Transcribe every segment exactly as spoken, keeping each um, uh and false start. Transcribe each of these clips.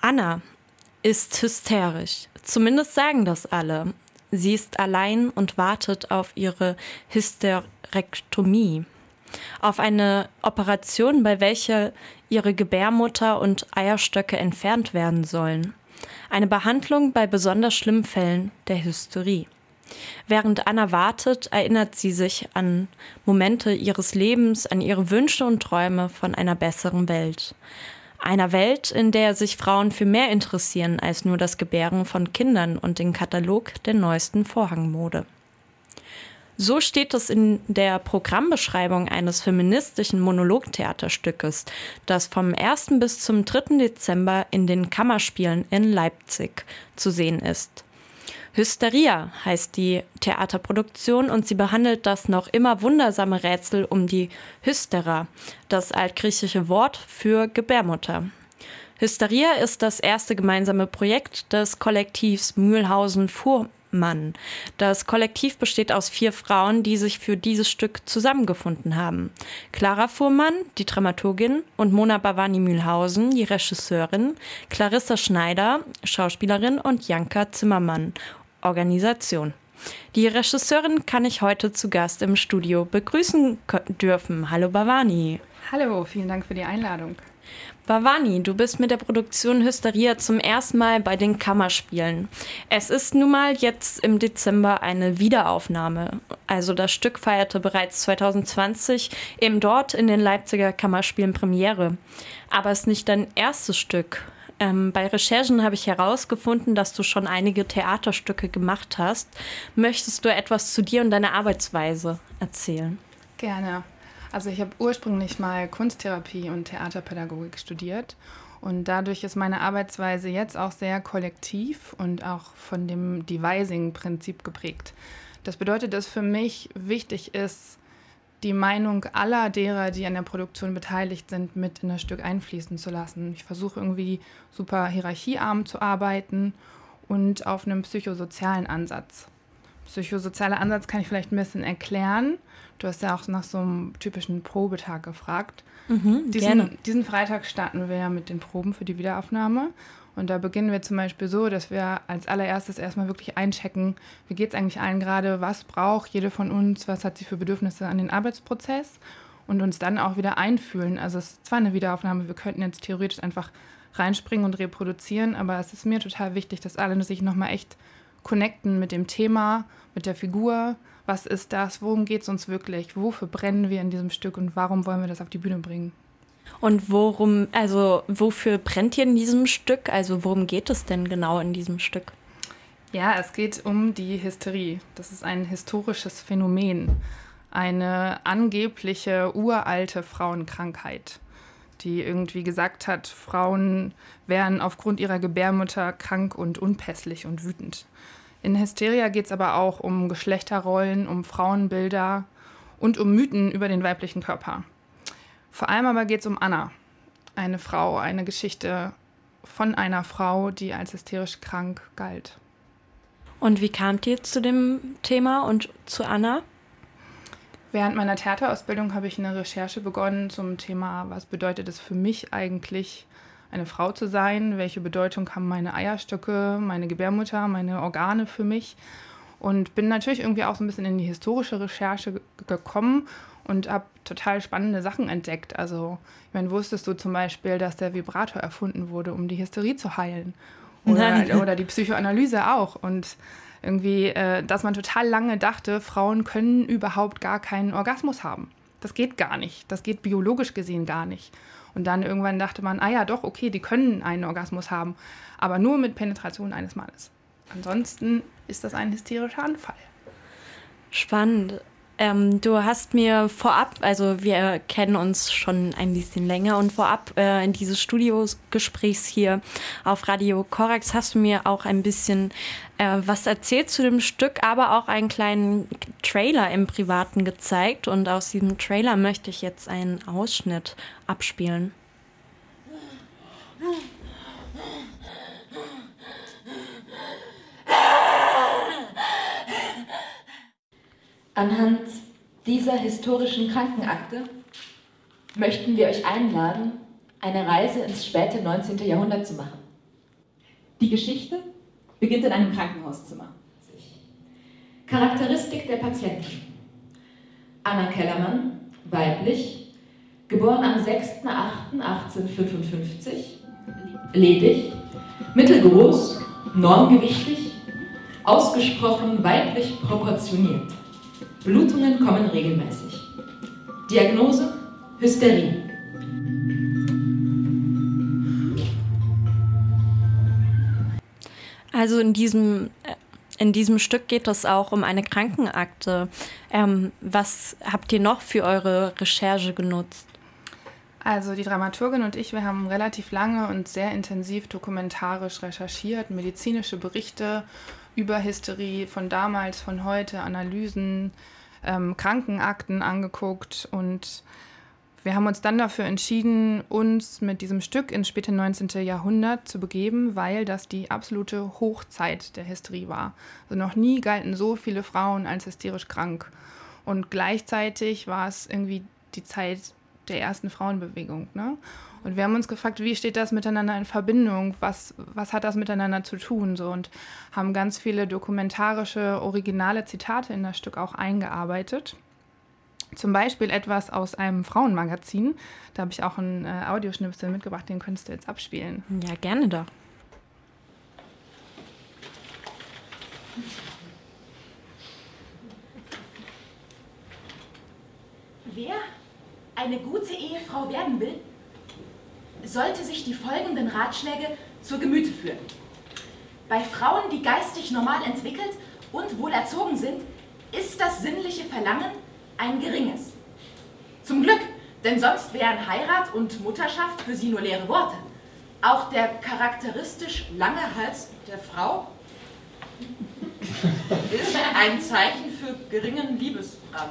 Anna ist hysterisch. Zumindest sagen das alle. Sie ist allein und wartet auf ihre Hysterektomie. Auf eine Operation, bei welcher ihre Gebärmutter und Eierstöcke entfernt werden sollen. Eine Behandlung bei besonders schlimmen Fällen der Hysterie. Während Anna wartet, erinnert sie sich an Momente ihres Lebens, an ihre Wünsche und Träume von einer besseren Welt. Einer Welt, in der sich Frauen für mehr interessieren als nur das Gebären von Kindern und den Katalog der neuesten Vorhangmode. So steht es in der Programmbeschreibung eines feministischen Monologtheaterstückes, das vom ersten bis zum dritten Dezember in den Kammerspielen in Leipzig zu sehen ist. Hysteria heißt die Theaterproduktion und sie behandelt das noch immer wundersame Rätsel um die Hystera, das altgriechische Wort für Gebärmutter. Hysteria ist das erste gemeinsame Projekt des Kollektivs Mühlhausen-Fuhrmann. Das Kollektiv besteht aus vier Frauen, die sich für dieses Stück zusammengefunden haben. Clara Fuhrmann, die Dramaturgin, und Mona Bhavani Mühlhausen, die Regisseurin, Clarissa Schneider, Schauspielerin, und Janka Zimmermann, Organisation. Die Regisseurin kann ich heute zu Gast im Studio begrüßen dürfen. Hallo Bhavani. Hallo, vielen Dank für die Einladung. Bhavani, du bist mit der Produktion Hysteria zum ersten Mal bei den Kammerspielen. Es ist nun mal jetzt im Dezember eine Wiederaufnahme. Also das Stück feierte bereits zwanzig zwanzig eben dort in den Leipziger Kammerspielen Premiere. Aber es ist nicht dein erstes Stück. Ähm, bei Recherchen habe ich herausgefunden, dass du schon einige Theaterstücke gemacht hast. Möchtest du etwas zu dir und deiner Arbeitsweise erzählen? Gerne. Also ich habe ursprünglich mal Kunsttherapie und Theaterpädagogik studiert und dadurch ist meine Arbeitsweise jetzt auch sehr kollektiv und auch von dem Devising-Prinzip geprägt. Das bedeutet, dass für mich wichtig ist, die Meinung aller derer, die an der Produktion beteiligt sind, mit in das Stück einfließen zu lassen. Ich versuche irgendwie super hierarchiearm zu arbeiten und auf einem psychosozialen Ansatz. Psychosozialer Ansatz kann ich vielleicht ein bisschen erklären. Du hast ja auch nach so einem typischen Probetag gefragt. Mhm, diesen, gerne. diesen Freitag starten wir ja mit den Proben für die Wiederaufnahme. Und da beginnen wir zum Beispiel so, dass wir als allererstes erstmal wirklich einchecken, wie geht es eigentlich allen gerade, was braucht jede von uns, was hat sie für Bedürfnisse an den Arbeitsprozess und uns dann auch wieder einfühlen. Also es ist zwar eine Wiederaufnahme, wir könnten jetzt theoretisch einfach reinspringen und reproduzieren, aber es ist mir total wichtig, dass alle sich nochmal echt connecten mit dem Thema, mit der Figur. Was ist das? Worum geht es uns wirklich? Wofür brennen wir in diesem Stück und warum wollen wir das auf die Bühne bringen? Und worum, also wofür brennt ihr in diesem Stück? Also worum geht es denn genau in diesem Stück? Ja, es geht um die Hysterie. Das ist ein historisches Phänomen. Eine angebliche uralte Frauenkrankheit, die irgendwie gesagt hat, Frauen wären aufgrund ihrer Gebärmutter krank und unpässlich und wütend. In Hysteria geht es aber auch um Geschlechterrollen, um Frauenbilder und um Mythen über den weiblichen Körper. Vor allem aber geht es um Anna, eine Frau, eine Geschichte von einer Frau, die als hysterisch krank galt. Und wie kamt ihr zu dem Thema und zu Anna? Während meiner Theaterausbildung habe ich eine Recherche begonnen zum Thema, was bedeutet es für mich eigentlich, eine Frau zu sein? Welche Bedeutung haben meine Eierstöcke, meine Gebärmutter, meine Organe für mich? Und bin natürlich irgendwie auch so ein bisschen in die historische Recherche g- gekommen und habe total spannende Sachen entdeckt. Also, ich meine, wusstest du zum Beispiel, dass der Vibrator erfunden wurde, um die Hysterie zu heilen? Oder, oder die Psychoanalyse auch. Und irgendwie, äh, dass man total lange dachte, Frauen können überhaupt gar keinen Orgasmus haben. Das geht gar nicht. Das geht biologisch gesehen gar nicht. Und dann irgendwann dachte man, ah ja, doch, okay, die können einen Orgasmus haben, aber nur mit Penetration eines Mannes. Ansonsten ist das ein hysterischer Anfall. Spannend. Ähm, du hast mir vorab, also wir kennen uns schon ein bisschen länger und vorab äh, in dieses Studiogesprächs hier auf Radio Korax hast du mir auch ein bisschen äh, was erzählt zu dem Stück, aber auch einen kleinen Trailer im Privaten gezeigt und aus diesem Trailer möchte ich jetzt einen Ausschnitt abspielen. Anhand dieser historischen Krankenakte möchten wir euch einladen, eine Reise ins späte neunzehnte. Jahrhundert zu machen. Die Geschichte beginnt in einem Krankenhauszimmer. Charakteristik der Patientin. Anna Kellermann, weiblich, geboren am sechster achter achtzehnhundertfünfundfünfzig, ledig, mittelgroß, normgewichtig, ausgesprochen weiblich proportioniert. Blutungen kommen regelmäßig. Diagnose: Hysterie. Also in diesem, in diesem Stück geht es auch um eine Krankenakte. Ähm, was habt ihr noch für eure Recherche genutzt? Also die Dramaturgin und ich, wir haben relativ lange und sehr intensiv dokumentarisch recherchiert, medizinische Berichte über Hysterie von damals, von heute, Analysen, ähm, Krankenakten angeguckt, und wir haben uns dann dafür entschieden, uns mit diesem Stück ins späte neunzehnte Jahrhundert zu begeben, weil das die absolute Hochzeit der Hysterie war. Also noch nie galten so viele Frauen als hysterisch krank. Und gleichzeitig war es irgendwie die Zeit der ersten Frauenbewegung, ne? Und wir haben uns gefragt, wie steht das miteinander in Verbindung? Was, was hat das miteinander zu tun? So, und haben ganz viele dokumentarische, originale Zitate in das Stück auch eingearbeitet. Zum Beispiel etwas aus einem Frauenmagazin. Da habe ich auch einen äh, Audioschnipsel mitgebracht, den könntest du jetzt abspielen. Ja, gerne doch. Wer eine gute Ehefrau werden will, sollte sich die folgenden Ratschläge zu Gemüte führen. Bei Frauen, die geistig normal entwickelt und wohlerzogen sind, ist das sinnliche Verlangen ein geringes. Zum Glück, denn sonst wären Heirat und Mutterschaft für sie nur leere Worte. Auch der charakteristisch lange Hals der Frau ist ein Zeichen für geringen Liebesdrang.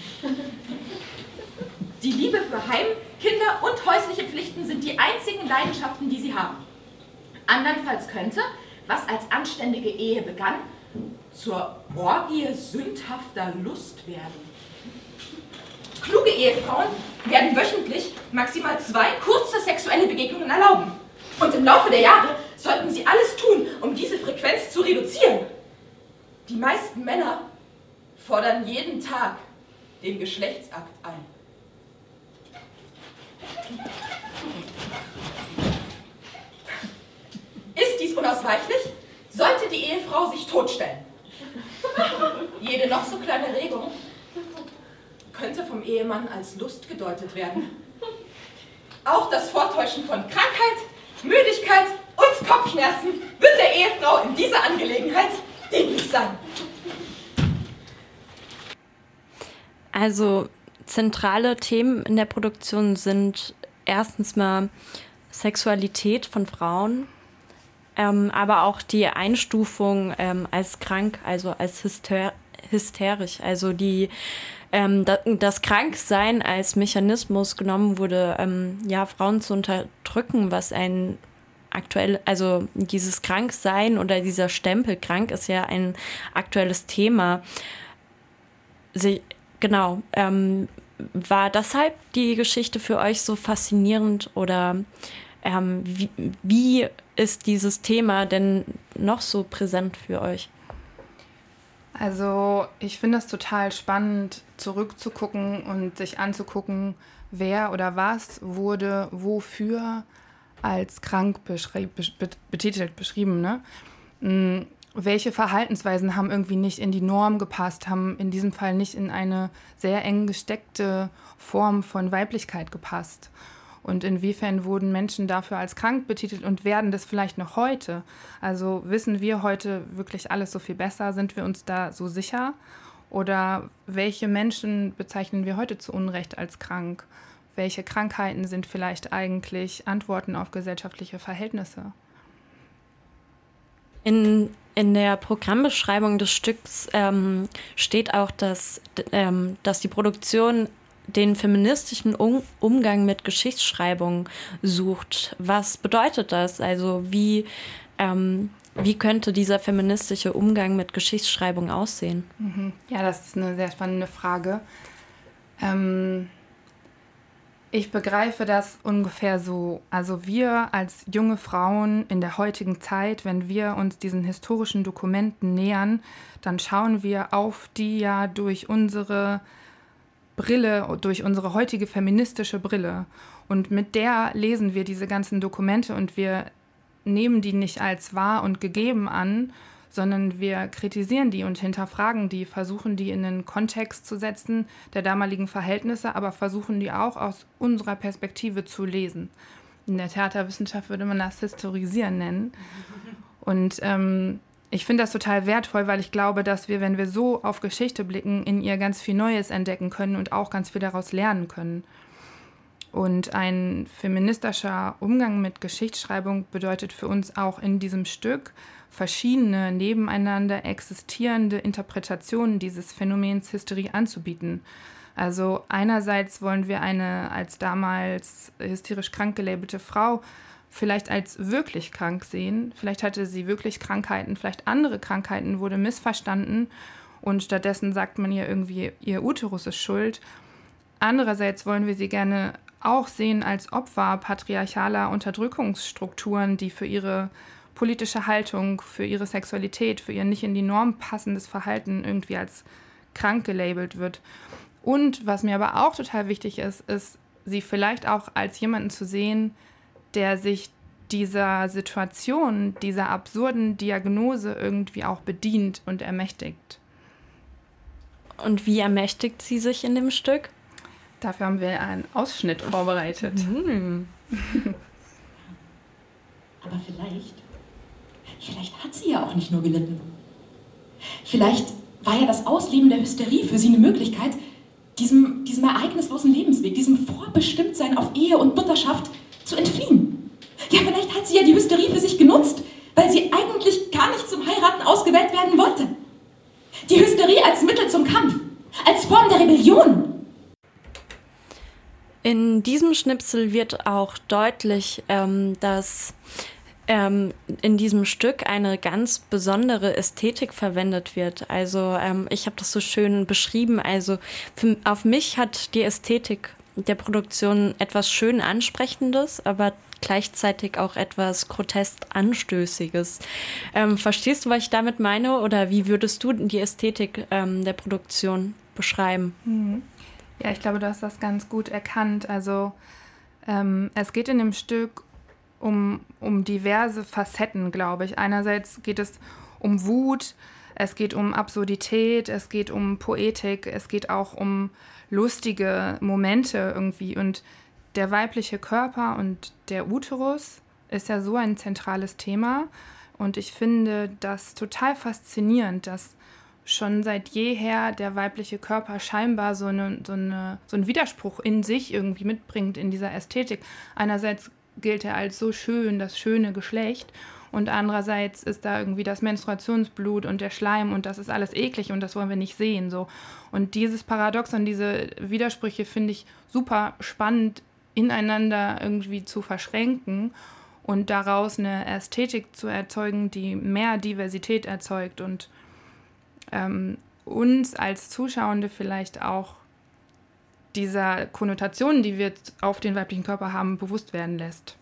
Die Liebe für Heim, Kinder und häusliche Pflichten sind die einzigen Leidenschaften, die sie haben. Andernfalls könnte, was als anständige Ehe begann, zur Orgie sündhafter Lust werden. Kluge Ehefrauen werden wöchentlich maximal zwei kurze sexuelle Begegnungen erlauben. Und im Laufe der Jahre sollten sie alles tun, um diese Frequenz zu reduzieren. Die meisten Männer fordern jeden Tag den Geschlechtsakt ein. Ist dies unausweichlich, sollte die Ehefrau sich totstellen. Jede noch so kleine Regung könnte vom Ehemann als Lust gedeutet werden. Auch das Vortäuschen von Krankheit, Müdigkeit und Kopfschmerzen wird der Ehefrau in dieser Angelegenheit dienlich sein. Also zentrale Themen in der Produktion sind erstens mal Sexualität von Frauen, ähm, aber auch die Einstufung ähm, als krank, also als hyster- hysterisch. Also die, ähm, da, das Kranksein als Mechanismus genommen wurde, ähm, ja, Frauen zu unterdrücken, was ein aktuell, also dieses Kranksein oder dieser Stempel krank ist ja ein aktuelles Thema. Sie, genau, ähm, war deshalb die Geschichte für euch so faszinierend oder ähm, wie, wie ist dieses Thema denn noch so präsent für euch? Also ich finde es total spannend, zurückzugucken und sich anzugucken, wer oder was wurde wofür als krank beschri- be- betitelt, beschrieben, ne? Mhm. Welche Verhaltensweisen haben irgendwie nicht in die Norm gepasst, haben in diesem Fall nicht in eine sehr eng gesteckte Form von Weiblichkeit gepasst? Und inwiefern wurden Menschen dafür als krank betitelt und werden das vielleicht noch heute? Also wissen wir heute wirklich alles so viel besser? Sind wir uns da so sicher? Oder welche Menschen bezeichnen wir heute zu Unrecht als krank? Welche Krankheiten sind vielleicht eigentlich Antworten auf gesellschaftliche Verhältnisse? In, in der Programmbeschreibung des Stücks ähm, steht auch, dass, ähm, dass die Produktion den feministischen um- Umgang mit Geschichtsschreibung sucht. Was bedeutet das? Also wie, ähm, wie könnte dieser feministische Umgang mit Geschichtsschreibung aussehen? Mhm. Ja, das ist eine sehr spannende Frage. Ähm, Ich begreife das ungefähr so. Also wir als junge Frauen in der heutigen Zeit, wenn wir uns diesen historischen Dokumenten nähern, dann schauen wir auf die ja durch unsere Brille, durch unsere heutige feministische Brille. Und mit der lesen wir diese ganzen Dokumente und wir nehmen die nicht als wahr und gegeben an, sondern wir kritisieren die und hinterfragen die, versuchen die in den Kontext zu setzen der damaligen Verhältnisse, aber versuchen die auch aus unserer Perspektive zu lesen. In der Theaterwissenschaft würde man das Historisieren nennen. Und ähm, ich finde das total wertvoll, weil ich glaube, dass wir, wenn wir so auf Geschichte blicken, in ihr ganz viel Neues entdecken können und auch ganz viel daraus lernen können. Und ein feministischer Umgang mit Geschichtsschreibung bedeutet für uns auch in diesem Stück, verschiedene nebeneinander existierende Interpretationen dieses Phänomens Hysterie anzubieten. Also einerseits wollen wir eine als damals hysterisch krank gelabelte Frau vielleicht als wirklich krank sehen. Vielleicht hatte sie wirklich Krankheiten, vielleicht andere Krankheiten, wurde missverstanden und stattdessen sagt man ihr irgendwie, ihr Uterus ist schuld. Andererseits wollen wir sie gerne auch sehen als Opfer patriarchaler Unterdrückungsstrukturen, die für ihre politische Haltung, für ihre Sexualität, für ihr nicht in die Norm passendes Verhalten irgendwie als krank gelabelt wird. Und was mir aber auch total wichtig ist, ist, sie vielleicht auch als jemanden zu sehen, der sich dieser Situation, dieser absurden Diagnose irgendwie auch bedient und ermächtigt. Und wie ermächtigt sie sich in dem Stück? Dafür haben wir einen Ausschnitt vorbereitet. Mhm. Aber vielleicht, vielleicht hat sie ja auch nicht nur gelitten. Vielleicht war ja das Ausleben der Hysterie für sie eine Möglichkeit, diesem, diesem ereignislosen Lebensweg, diesem Vorbestimmtsein auf Ehe und Mutterschaft zu entfliehen. Ja, vielleicht hat sie ja die Hysterie für sich genutzt, weil sie eigentlich gar nicht zum Heiraten ausgewählt werden wollte. Die Hysterie als Mittel zum Kampf, als Form der Rebellion. In diesem Schnipsel wird auch deutlich, ähm, dass ähm, in diesem Stück eine ganz besondere Ästhetik verwendet wird. Also ähm, ich habe das so schön beschrieben. Also für, auf mich hat die Ästhetik der Produktion etwas schön Ansprechendes, aber gleichzeitig auch etwas grotesk Anstößiges. Ähm, verstehst du, was ich damit meine? Oder wie würdest du die Ästhetik ähm, der Produktion beschreiben? Mhm. Ja, ich glaube, du hast das ganz gut erkannt. Also ähm, es geht in dem Stück um, um diverse Facetten, glaube ich. Einerseits geht es um Wut, es geht um Absurdität, es geht um Poetik, es geht auch um lustige Momente irgendwie. Und der weibliche Körper und der Uterus ist ja so ein zentrales Thema. Und ich finde das total faszinierend, dass schon seit jeher der weibliche Körper scheinbar so, eine, so, eine, so einen Widerspruch in sich irgendwie mitbringt in dieser Ästhetik. Einerseits gilt er als so schön, das schöne Geschlecht, und andererseits ist da irgendwie das Menstruationsblut und der Schleim und das ist alles eklig und das wollen wir nicht sehen. So. Und dieses Paradoxon, diese Widersprüche finde ich super spannend ineinander irgendwie zu verschränken und daraus eine Ästhetik zu erzeugen, die mehr Diversität erzeugt und Ähm, uns als Zuschauende vielleicht auch dieser Konnotationen, die wir auf den weiblichen Körper haben, bewusst werden lässt.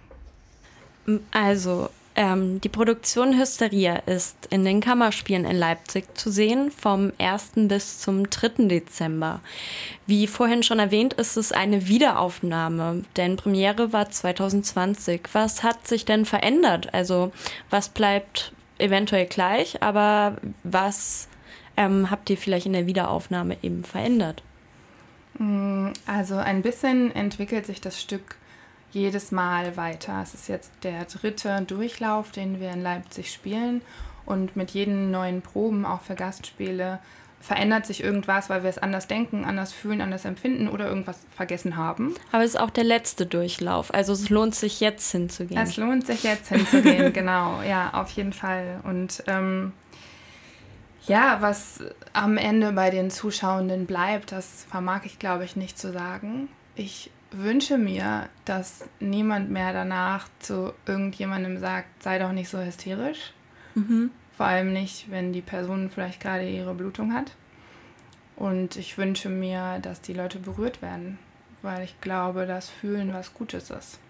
Also, ähm, die Produktion Hysteria ist in den Kammerspielen in Leipzig zu sehen, vom ersten bis zum dritten Dezember. Wie vorhin schon erwähnt, ist es eine Wiederaufnahme, denn Premiere war zwanzig zwanzig. Was hat sich denn verändert? Also, was bleibt eventuell gleich, aber was ähm, habt ihr vielleicht in der Wiederaufnahme eben verändert? Also ein bisschen entwickelt sich das Stück jedes Mal weiter. Es ist jetzt der dritte Durchlauf, den wir in Leipzig spielen, und mit jedem neuen Proben, auch für Gastspiele, verändert sich irgendwas, weil wir es anders denken, anders fühlen, anders empfinden oder irgendwas vergessen haben. Aber es ist auch der letzte Durchlauf, also es lohnt sich jetzt hinzugehen. Es lohnt sich jetzt hinzugehen, genau, ja, auf jeden Fall. Und ähm, ja, was am Ende bei den Zuschauenden bleibt, das vermag ich, glaube ich, nicht zu sagen. Ich wünsche mir, dass niemand mehr danach zu irgendjemandem sagt, sei doch nicht so hysterisch. Mhm. Vor allem nicht, wenn die Person vielleicht gerade ihre Blutung hat. Und ich wünsche mir, dass die Leute berührt werden weil ich glaube, dass Fühlen was Gutes ist.